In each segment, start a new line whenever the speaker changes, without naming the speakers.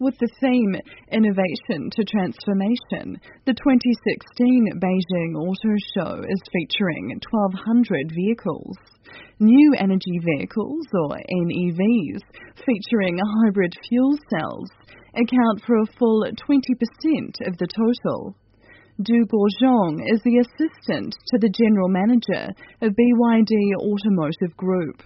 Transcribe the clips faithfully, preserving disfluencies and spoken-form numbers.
With the theme Innovation to Transformation, the twenty sixteen Beijing Auto Show is featuring twelve hundred vehicles. New energy vehicles, or N E Vs, featuring hybrid fuel cells, account for a full twenty percent of the total. Du Bourgeon is the assistant to the general manager of B Y D Automotive Group.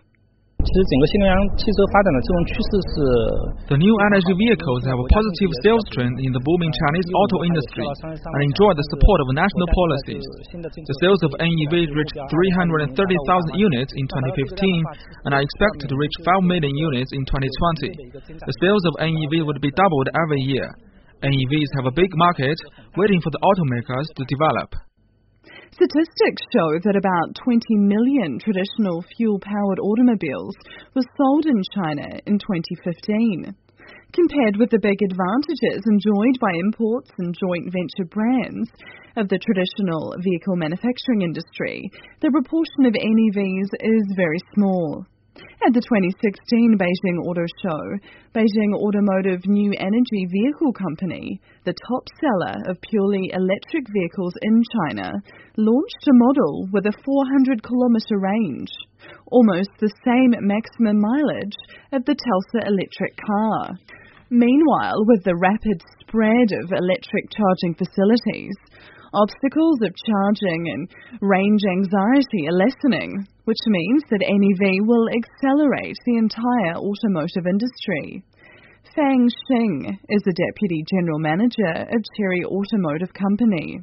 The new energy vehicles have a positive sales trend in the booming Chinese auto industry and enjoy the support of national policies. The sales of N E Vs reached three hundred thirty thousand units in twenty fifteen and are expected to reach five million units in twenty twenty. The sales of N E Vs would be doubled every year. N E Vs have a big market waiting for the automakers to develop.
Statistics show that about twenty million traditional fuel-powered automobiles were sold in China in twenty fifteen. Compared with the big advantages enjoyed by imports and joint venture brands of the traditional vehicle manufacturing industry, the proportion of N E Vs is very small. At the twenty sixteen Beijing Auto Show, Beijing Automotive New Energy Vehicle Company, the top seller of purely electric vehicles in China, launched a model with a four hundred kilometer range, almost the same maximum mileage of the Tesla electric car. Meanwhile, with the rapid spread of electric charging facilities, obstacles of charging and range anxiety are lessening, which means that N E V will accelerate the entire automotive industry. Fang Xing is the Deputy General Manager of Chery Automotive Company.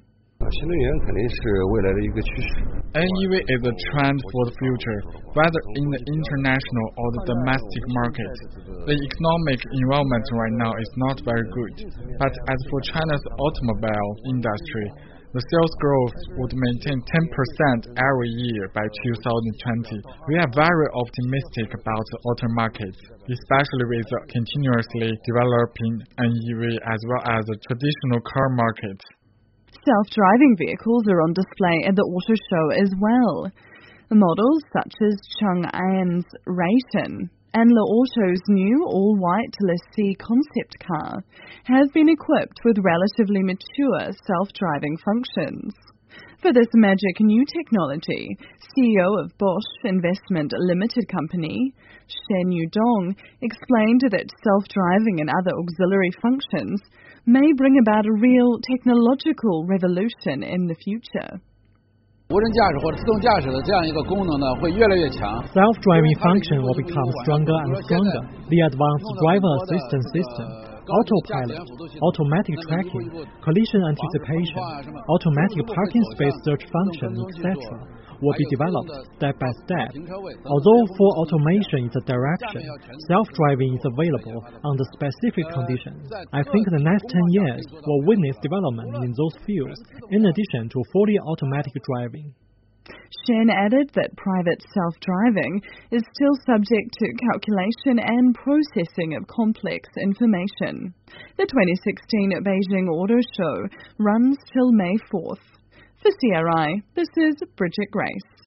N E V is a trend for the future, whether in the international or the domestic market. The economic environment right now is not very good, but as for China's automobile industry, the sales growth would maintain ten percent every year by two thousand twenty. We are very optimistic about the auto market, especially with the continuously developing N E V as well as the traditional car market.
Self-driving vehicles are on display at the auto show as well. Models such as Chang'an's Rayton and Li Auto's new all-white Le C concept car have been equipped with relatively mature self-driving functions. For this magic new technology, C E O of Bosch Investment Limited Company, Shen Yudong, explained that self-driving and other auxiliary functions may bring about a real technological revolution in the future.
Self-driving function will become stronger and stronger. The advanced driver assistance system, autopilot, automatic tracking, collision anticipation, automatic parking space search function, et cetera will be developed step by step. Although full automation is a direction, self-driving is available under specific conditions. I think the next ten years will witness development in those fields, in addition to fully automatic driving.
Shen added that private self-driving is still subject to calculation and processing of complex information. The twenty sixteen Beijing Auto Show runs till May fourth. For C R I, this is Bridget Grace.